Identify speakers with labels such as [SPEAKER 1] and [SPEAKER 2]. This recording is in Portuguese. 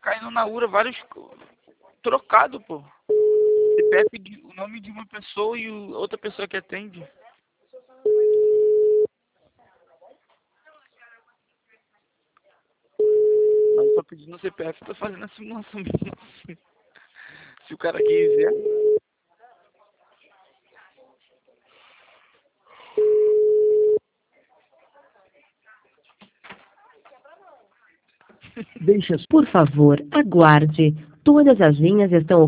[SPEAKER 1] caindo na URA vários trocados, pô. CPF, o nome de uma pessoa e outra pessoa que atende. Não tô pedindo o CPF, tô fazendo a simulação mesmo. Se o cara quiser.
[SPEAKER 2] Por favor, aguarde. Todas as linhas estão